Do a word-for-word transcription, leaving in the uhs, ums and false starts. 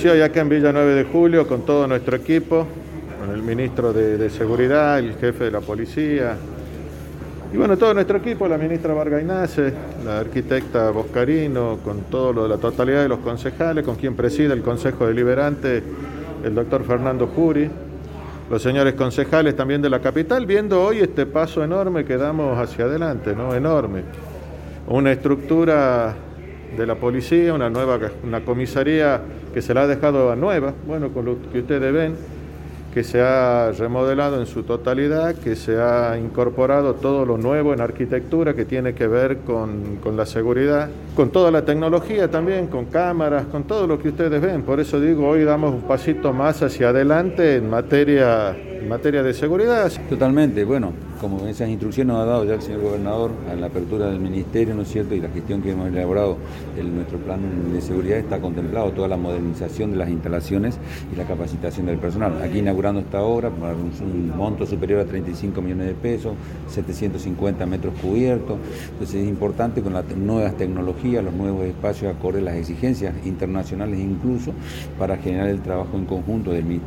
amanecí hoy acá en Villa nueve de Julio con todo nuestro equipo, con el ministro de, de Seguridad, el jefe de la policía, y bueno, todo nuestro equipo, la ministra Varga Inace, la arquitecta Boscarino, con todo lo de la totalidad de los concejales, con quien preside el Consejo Deliberante, el doctor Fernando Jury, los señores concejales también de la capital, viendo hoy este paso enorme que damos hacia adelante, ¿no? Enorme. Una estructura de la policía, una nueva una comisaría que se la ha dejado a nueva, bueno, con lo que ustedes ven, que se ha remodelado en su totalidad, que se ha incorporado todo lo nuevo en arquitectura que tiene que ver con, con la seguridad, con toda la tecnología también, con cámaras, con todo lo que ustedes ven. Por eso digo, hoy damos un pasito más hacia adelante en materia, en materia de seguridad. Totalmente, bueno, como esas instrucciones nos ha dado ya el señor gobernador a la apertura del ministerio, ¿no es cierto?, y la gestión que hemos elaborado, el, nuestro plan de seguridad está contemplado toda la modernización de las instalaciones y la capacitación del personal. Aquí inaugurando esta obra, por un, un monto superior a treinta y cinco millones de pesos, setecientos cincuenta metros cubiertos. Entonces es importante con las nuevas tecnologías, los nuevos espacios acorde a las exigencias internacionales incluso, para generar el trabajo en conjunto del ministerio.